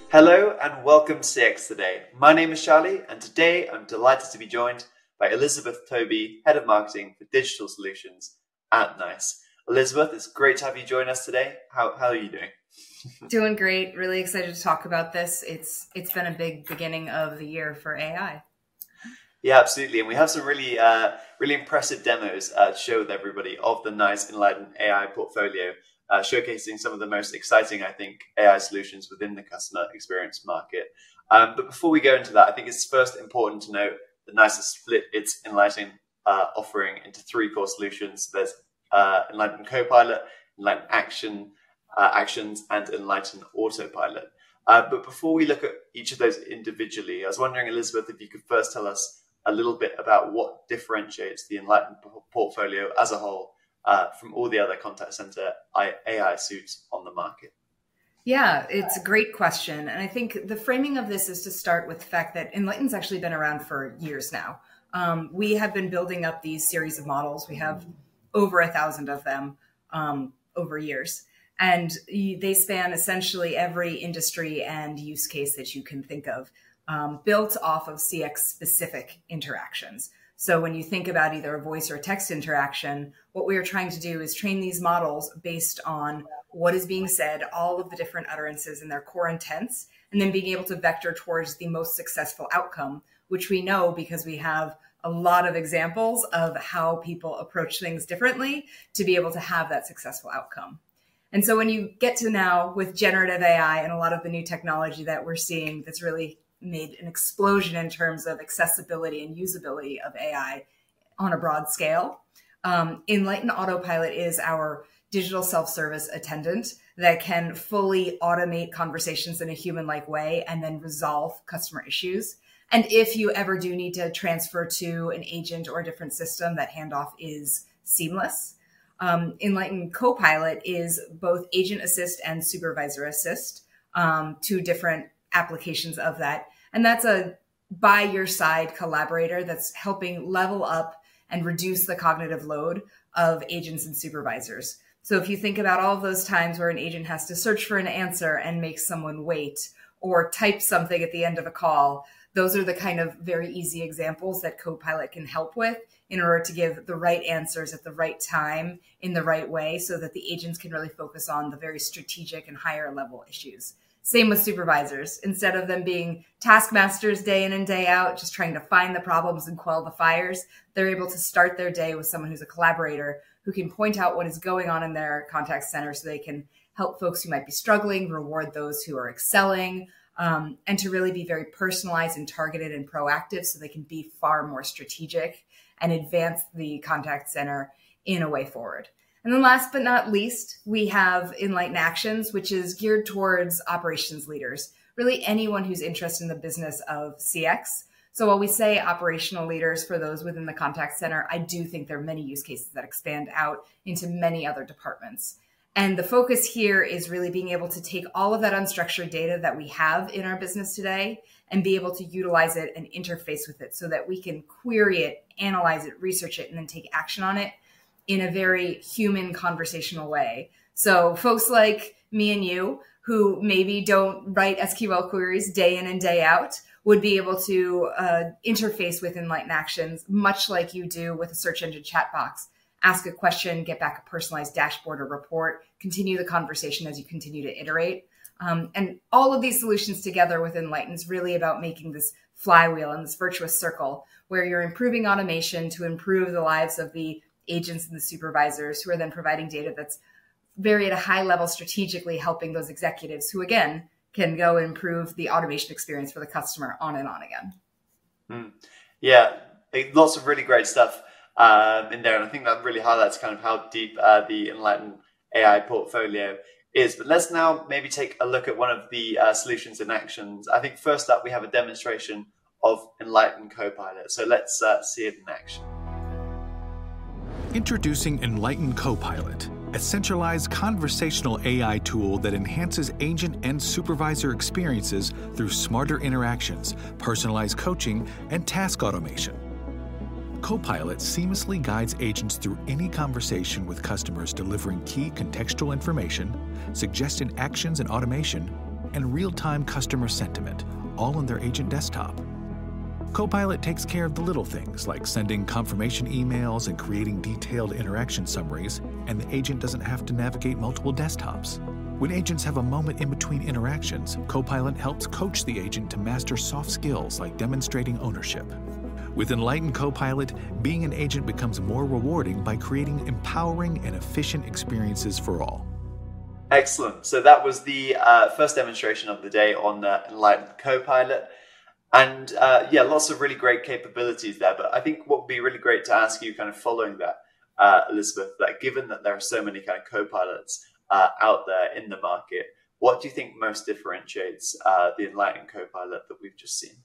Hello and welcome to CX Today. My name is Charlie, and today I'm delighted to be joined by Elizabeth Toby, Head of Marketing for Digital Solutions at NICE. Elizabeth, it's great to have you join us today. How are you doing? Doing great. Really excited to talk about this. It's been a big beginning of the year for AI. Yeah, absolutely. And we have some really impressive demos to share with everybody of the NICE Enlighten AI portfolio, showcasing some of the most exciting, I think, AI solutions within the customer experience market. But before we go into that, I think it's first important to note that NICE has split its Enlighten offering into three core solutions. There's Enlighten Copilot, Enlighten Actions, and Enlighten Autopilot. But before we look at each of those individually, I was wondering, Elizabeth, if you could first tell us a little bit about what differentiates the Enlighten portfolio as a whole from all the other contact center AI suites on the market. Yeah, it's a great question. And I think the framing of this is to start with the fact that Enlighten's actually been around for years now. We have been building up these series of models. We have over 1,000 of them over years. And they span essentially every industry and use case that you can think of, built off of CX-specific interactions. So when you think about either a voice or a text interaction, what we are trying to do is train these models based on what is being said, all of the different utterances and their core intents, and then being able to vector towards the most successful outcome, which we know because we have a lot of examples of how people approach things differently to be able to have that successful outcome. And so when you get to now with generative AI and a lot of the new technology that we're seeing that's really made an explosion in terms of accessibility and usability of AI on a broad scale, Enlighten Autopilot is our digital self-service attendant that can fully automate conversations in a human-like way and then resolve customer issues. And if you ever do need to transfer to an agent or a different system, that handoff is seamless. Enlighten Copilot is both agent assist and supervisor assist, two different applications of that. And that's a by your side collaborator that's helping level up and reduce the cognitive load of agents and supervisors. So if you think about all of those times where an agent has to search for an answer and make someone wait or type something at the end of a call, those are the kind of very easy examples that Copilot can help with in order to give the right answers at the right time in the right way so that the agents can really focus on the very strategic and higher level issues. Same with supervisors. Instead of them being taskmasters day in and day out, just trying to find the problems and quell the fires, they're able to start their day with someone who's a collaborator who can point out what is going on in their contact center so they can help folks who might be struggling, reward those who are excelling, and to really be very personalized and targeted and proactive so they can be far more strategic and advance the contact center in a way forward. And then last but not least, we have Enlighten Actions, which is geared towards operations leaders, really anyone who's interested in the business of CX. So while we say operational leaders for those within the contact center, I do think there are many use cases that expand out into many other departments. And the focus here is really being able to take all of that unstructured data that we have in our business today and be able to utilize it and interface with it so that we can query it, analyze it, research it, and then take action on it in a very human conversational way. So folks like me and you who maybe don't write SQL queries day in and day out would be able to interface with Enlighten Actions, much like you do with a search engine chat box. Ask a question, get back a personalized dashboard or report, continue the conversation as you continue to iterate. And all of these solutions together with Enlighten is really about making this flywheel and this virtuous circle where you're improving automation to improve the lives of the agents and the supervisors who are then providing data that's very at a high level strategically helping those executives who, again, can go and improve the automation experience for the customer on and on again. Yeah, lots of really great stuff in there. And I think that really highlights kind of how deep the Enlighten AI portfolio is. But let's now maybe take a look at one of the solutions in actions. I think first up, we have a demonstration of Enlighten Copilot. So let's see it in action. Introducing Enlighten Copilot, a centralized conversational AI tool that enhances agent and supervisor experiences through smarter interactions, personalized coaching, and task automation. Copilot seamlessly guides agents through any conversation with customers, delivering key contextual information, suggested actions and automation, and real-time customer sentiment, all on their agent desktop. Copilot takes care of the little things like sending confirmation emails and creating detailed interaction summaries, and the agent doesn't have to navigate multiple desktops. When agents have a moment in between interactions, Copilot helps coach the agent to master soft skills like demonstrating ownership. With Enlighten Copilot, being an agent becomes more rewarding by creating empowering and efficient experiences for all. Excellent. So that was the first demonstration of the day on Enlighten Copilot. And lots of really great capabilities there. But I think what would be really great to ask you kind of following that, Elizabeth, that given that there are so many kind of Copilots out there in the market, what do you think most differentiates the Enlighten Copilot that we've just seen?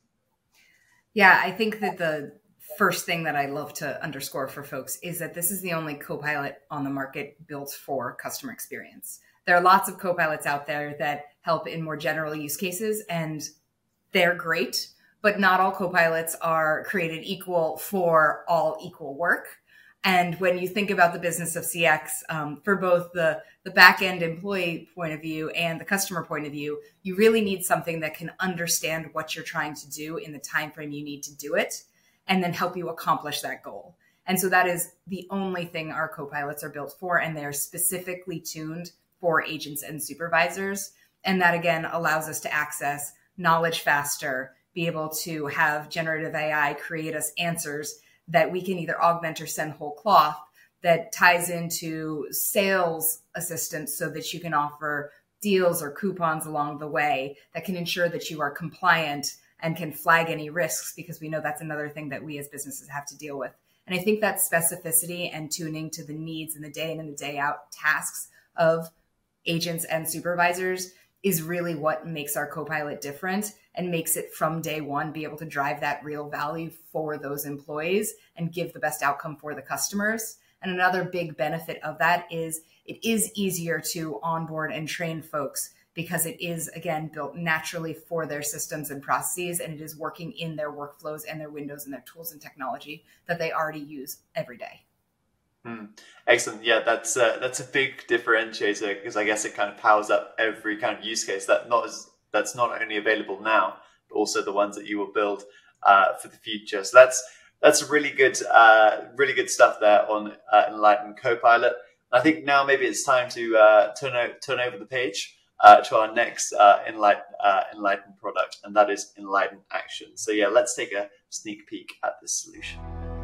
Yeah, I think that the first thing that I love to underscore for folks is that this is the only Copilot on the market built for customer experience. There are lots of Copilots out there that help in more general use cases, and they're great, but not all Copilots are created equal for all equal work. And when you think about the business of CX, for both the back-end employee point of view and the customer point of view, you really need something that can understand what you're trying to do in the time frame you need to do it, and then help you accomplish that goal. And so that is the only thing our Copilots are built for, and they're specifically tuned for agents and supervisors. And that, again, allows us to access knowledge faster, be able to have generative AI create us answers that we can either augment or send whole cloth, that ties into sales assistance so that you can offer deals or coupons along the way that can ensure that you are compliant and can flag any risks, because we know that's another thing that we as businesses have to deal with. And I think that specificity and tuning to the needs in the day in and the day out tasks of agents and supervisors is really what makes our Copilot different and makes it from day one be able to drive that real value for those employees and give the best outcome for the customers. And another big benefit of that is it is easier to onboard and train folks because it is, again, built naturally for their systems and processes, and it is working in their workflows and their windows and their tools and technology that they already use every day. Excellent. Yeah, that's a big differentiator, because I guess it kind of powers up every kind of use case that's not only available now, but also the ones that you will build for the future. So that's really good stuff there on Enlighten Copilot. I think now maybe it's time to turn over the page to our next Enlighten product, and that is Enlighten Action. So yeah, let's take a sneak peek at this solution.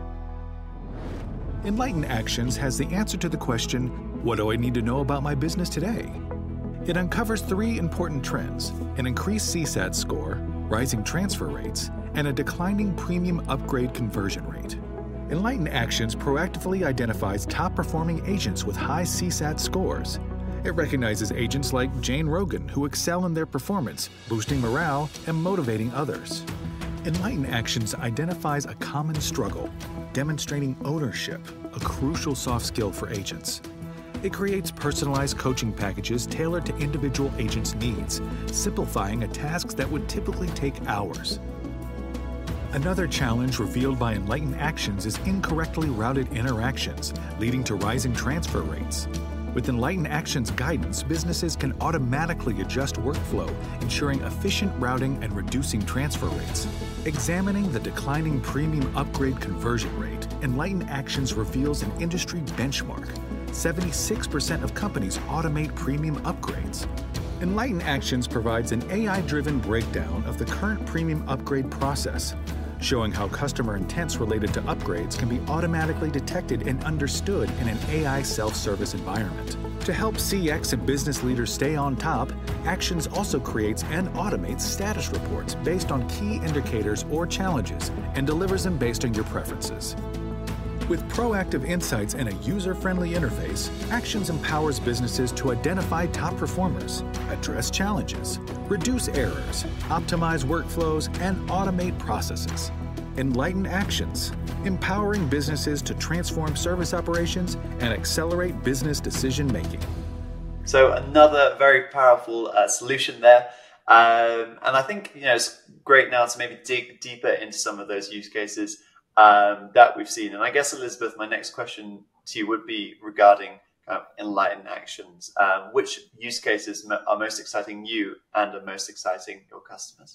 Enlighten Actions has the answer to the question, what do I need to know about my business today? It uncovers 3 important trends: an increased CSAT score, rising transfer rates, and a declining premium upgrade conversion rate. Enlighten Actions proactively identifies top-performing agents with high CSAT scores. It recognizes agents like Jane Rogan who excel in their performance, boosting morale and motivating others. Enlighten Actions identifies a common struggle, demonstrating ownership, a crucial soft skill for agents. It creates personalized coaching packages tailored to individual agents' needs, simplifying tasks that would typically take hours. Another challenge revealed by Enlighten Actions is incorrectly routed interactions, leading to rising transfer rates. With Enlighten Actions guidance, businesses can automatically adjust workflow, ensuring efficient routing and reducing transfer rates. Examining the declining premium upgrade conversion rate, Enlighten Actions reveals an industry benchmark. 76% of companies automate premium upgrades. Enlighten Actions provides an AI-driven breakdown of the current premium upgrade process, showing how customer intents related to upgrades can be automatically detected and understood in an AI self-service environment. To help CX and business leaders stay on top, Actions also creates and automates status reports based on key indicators or challenges and delivers them based on your preferences. With proactive insights and a user-friendly interface, Actions empowers businesses to identify top performers, address challenges, reduce errors, optimize workflows, and automate processes. Enlighten Actions, empowering businesses to transform service operations and accelerate business decision-making. So another very powerful solution there. And I think it's great now to maybe dig deeper into some of those use cases that we've seen. And I guess, Elizabeth, my next question to you would be regarding kind of Enlighten Actions. Which use cases are most exciting you and are most exciting your customers?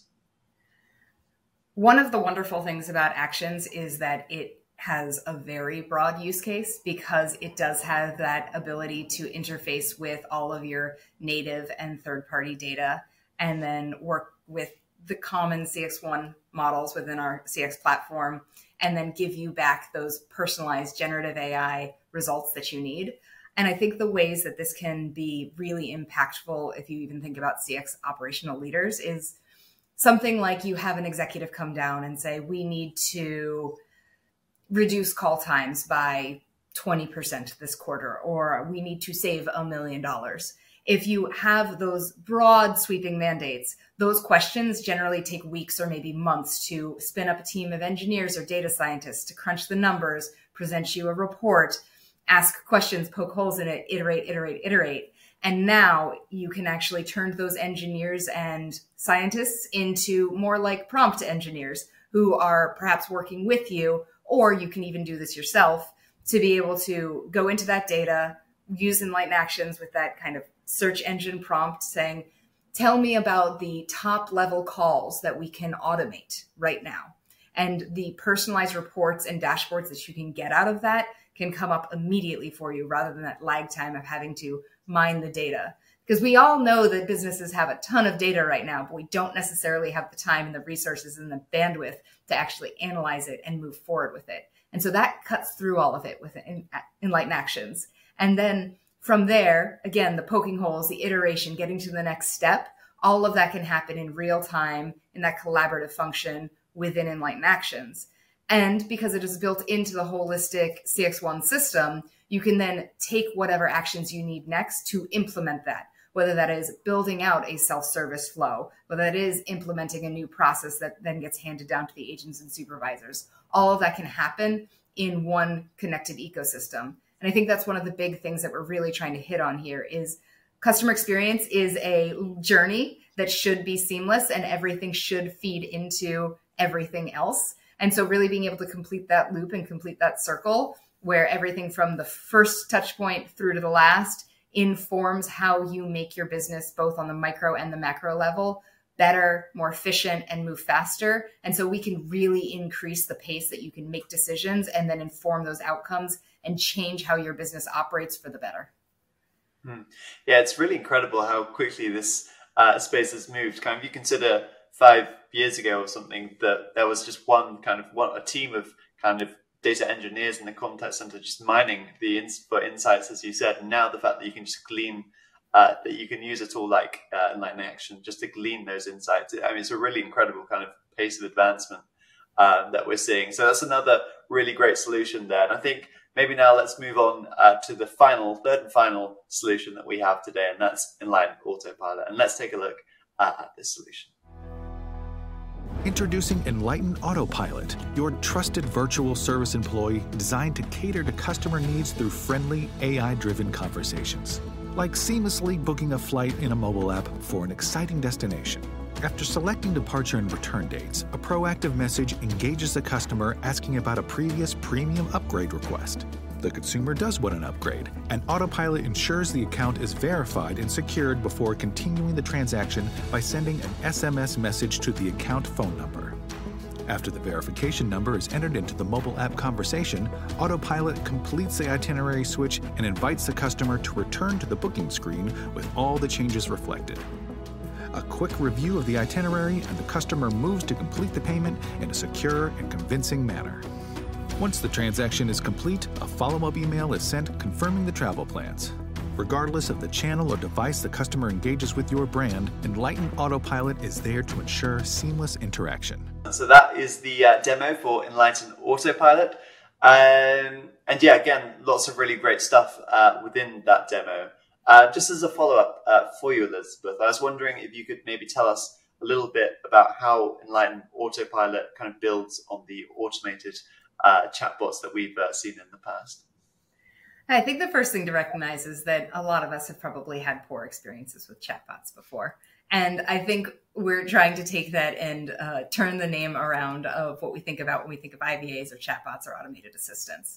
One of the wonderful things about Actions is that it has a very broad use case because it does have that ability to interface with all of your native and third-party data and then work with the common CX1 models within our CX platform and then give you back those personalized generative AI results that you need. And I think the ways that this can be really impactful, if you even think about CX operational leaders, is something like you have an executive come down and say, we need to reduce call times by 20% this quarter, or we need to save $1 million. If you have those broad sweeping mandates, those questions generally take weeks or maybe months to spin up a team of engineers or data scientists to crunch the numbers, present you a report, ask questions, poke holes in it, iterate. And now you can actually turn those engineers and scientists into more like prompt engineers who are perhaps working with you, or you can even do this yourself to be able to go into that data, use Enlighten Actions with that kind of search engine prompt saying, tell me about the top level calls that we can automate right now. And the personalized reports and dashboards that you can get out of that can come up immediately for you rather than that lag time of having to mine the data. Because we all know that businesses have a ton of data right now, but we don't necessarily have the time and the resources and the bandwidth to actually analyze it and move forward with it. And so that cuts through all of it with Enlighten Actions. And then from there, again, the poking holes, the iteration, getting to the next step, all of that can happen in real time in that collaborative function within Enlighten Actions. And because it is built into the holistic CX1 system, you can then take whatever actions you need next to implement that, whether that is building out a self-service flow, whether that is implementing a new process that then gets handed down to the agents and supervisors. All of that can happen in one connected ecosystem. And I think that's one of the big things that we're really trying to hit on here is customer experience is a journey that should be seamless and everything should feed into everything else. And so really being able to complete that loop and complete that circle where everything from the first touch point through to the last informs how you make your business both on the micro and the macro level better, more efficient, and move faster. And so we can really increase the pace that you can make decisions and then inform those outcomes and change how your business operates for the better. Yeah, it's really incredible how quickly this space has moved. Kind of, you consider 5 years ago or something that there was just a team of kind of data engineers in the contact center just mining for insights, as you said. And now the fact that you can just glean, that you can use a tool like Enlighten Action just to glean those insights. I mean, it's a really incredible kind of pace of advancement that we're seeing. So that's another really great solution there. And I think maybe now let's move on to the third and final solution that we have today, and that's Enlighten Autopilot. And let's take a look at this solution. Introducing Enlighten Autopilot, your trusted virtual service employee designed to cater to customer needs through friendly, AI-driven conversations, like seamlessly booking a flight in a mobile app for an exciting destination. After selecting departure and return dates, a proactive message engages the customer asking about a previous premium upgrade request. The consumer does want an upgrade, and Autopilot ensures the account is verified and secured before continuing the transaction by sending an SMS message to the account phone number. After the verification number is entered into the mobile app conversation, Autopilot completes the itinerary switch and invites the customer to return to the booking screen with all the changes reflected. A quick review of the itinerary and the customer moves to complete the payment in a secure and convincing manner. Once the transaction is complete, a follow-up email is sent confirming the travel plans. Regardless of the channel or device the customer engages with your brand, Enlighten Autopilot is there to ensure seamless interaction. So that is the demo for Enlighten Autopilot. And yeah, again, lots of really great stuff within that demo. Just as a follow-up for you, Elizabeth, I was wondering if you could maybe tell us a little bit about how Enlighten Autopilot kind of builds on the automated chatbots that we've seen in the past. I think the first thing to recognize is that a lot of us have probably had poor experiences with chatbots before. And I think we're trying to take that and turn the name around of what we think about when we think of IVAs or chatbots or automated assistants.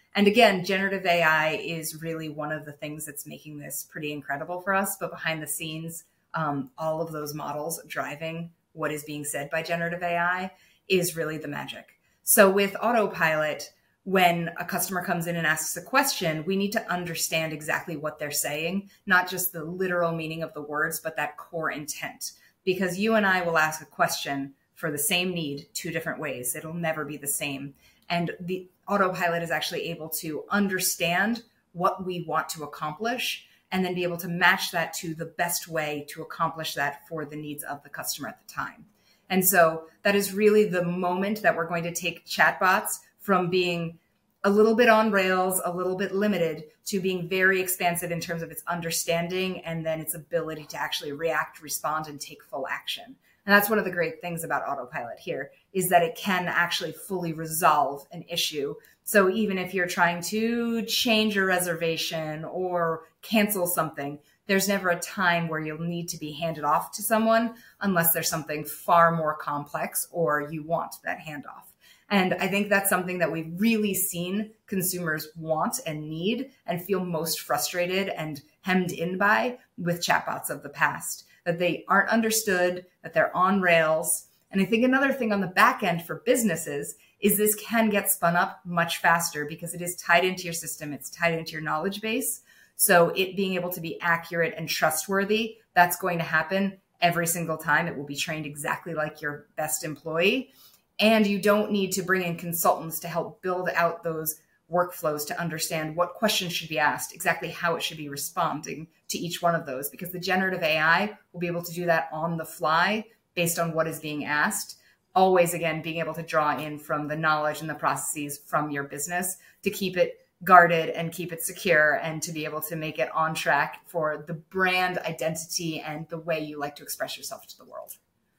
And again, generative AI is really one of the things that's making this pretty incredible for us. But behind the scenes, all of those models driving what is being said by generative AI is really the magic. So with Autopilot, when a customer comes in and asks a question, we need to understand exactly what they're saying, not just the literal meaning of the words, but that core intent. Because you and I will ask a question for the same need 2 different ways. It'll never be the same. And the Autopilot is actually able to understand what we want to accomplish and then be able to match that to the best way to accomplish that for the needs of the customer at the time. And so that is really the moment that we're going to take chatbots from being a little bit on rails, a little bit limited, to being very expansive in terms of its understanding and then its ability to actually react, respond, and take full action. And that's one of the great things about Autopilot here, is that it can actually fully resolve an issue. So even if you're trying to change a reservation or cancel something, there's never a time where you'll need to be handed off to someone unless there's something far more complex or you want that handoff. And I think that's something that we've really seen consumers want and need and feel most frustrated and hemmed in by with chatbots of the past, that they aren't understood, that they're on rails. And I think another thing on the back end for businesses is this can get spun up much faster because it is tied into your system. It's tied into your knowledge base. So it being able to be accurate and trustworthy, that's going to happen every single time. It will be trained exactly like your best employee. And you don't need to bring in consultants to help build out those workflows to understand what questions should be asked, exactly how it should be responding to each one of those, because the generative AI will be able to do that on the fly based on what is being asked. Always, again, being able to draw in from the knowledge and the processes from your business to keep it guarded and keep it secure and to be able to make it on track for the brand identity and the way you like to express yourself to the world.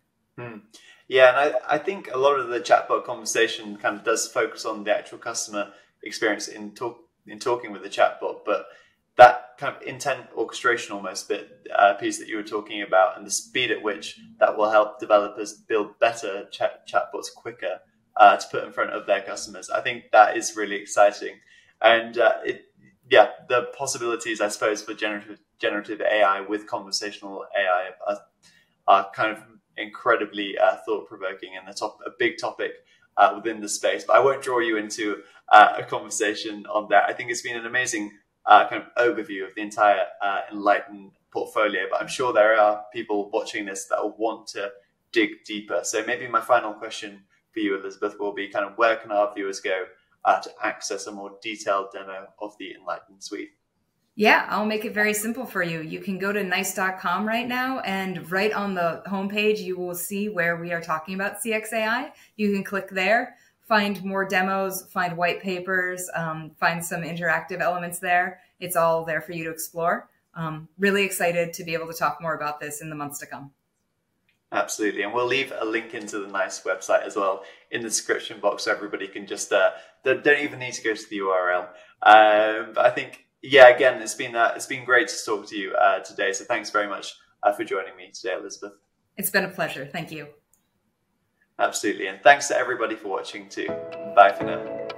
Yeah, and I think a lot of the chatbot conversation kind of does focus on the actual customer experience in talking with the chatbot, but that kind of intent orchestration almost piece that you were talking about and the speed at which that will help developers build better chatbots quicker to put in front of their customers. I think that is really exciting. And the possibilities, I suppose, for generative AI with conversational AI are kind of incredibly thought-provoking and a big topic within the space. But I won't draw you into a conversation on that. I think it's been an amazing kind of overview of the entire Enlighten portfolio, but I'm sure there are people watching this that will want to dig deeper. So maybe my final question for you, Elizabeth, will be kind of where can our viewers go to access a more detailed demo of the Enlighten suite? Yeah, I'll make it very simple for you. You can go to nice.com right now, and right on the homepage, you will see where we are talking about CXAI. You can click there, find more demos, find white papers, find some interactive elements there. It's all there for you to explore. Really excited to be able to talk more about this in the months to come. Absolutely. And we'll leave a link into the NICE website as well in the description box so everybody can just, don't even need to go to the URL. But I think, again, it's been great to talk to you today. So thanks very much for joining me today, Elizabeth. It's been a pleasure. Thank you. Absolutely. And thanks to everybody for watching too. Bye for now.